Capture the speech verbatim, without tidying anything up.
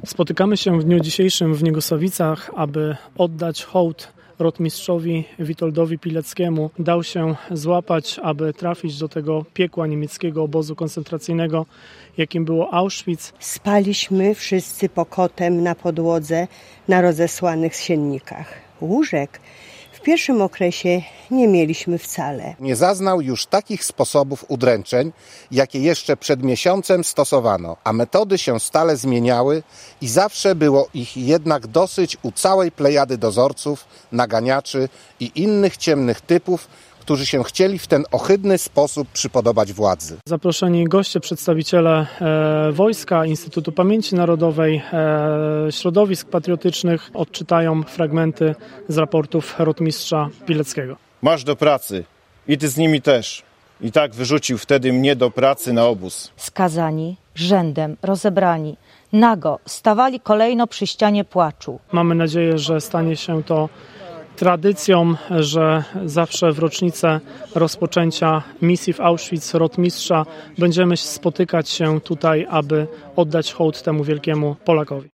Spotykamy się w dniu dzisiejszym w Niegosławicach, aby oddać hołd rotmistrzowi Witoldowi Pileckiemu. Dał się złapać, aby trafić do tego piekła niemieckiego obozu koncentracyjnego, jakim było Auschwitz. Spaliśmy wszyscy pokotem na podłodze na rozesłanych siennikach. Łóżek w pierwszym okresie nie mieliśmy wcale. Nie zaznał już takich sposobów udręczeń, jakie jeszcze przed miesiącem stosowano, a metody się stale zmieniały i zawsze było ich jednak dosyć u całej plejady dozorców, naganiaczy i innych ciemnych typów, którzy się chcieli w ten ohydny sposób przypodobać władzy. Zaproszeni goście, przedstawiciele e, wojska, Instytutu Pamięci Narodowej, e, środowisk patriotycznych odczytają fragmenty z raportów rotmistrza Pileckiego. Marsz do pracy. I ty z nimi też. I tak wyrzucił wtedy mnie do pracy na obóz. Skazani, rzędem, rozebrani, nago stawali kolejno przy ścianie płaczu. Mamy nadzieję, że stanie się to tradycją, że zawsze w rocznicę rozpoczęcia misji w Auschwitz rotmistrza będziemy spotykać się tutaj, aby oddać hołd temu wielkiemu Polakowi.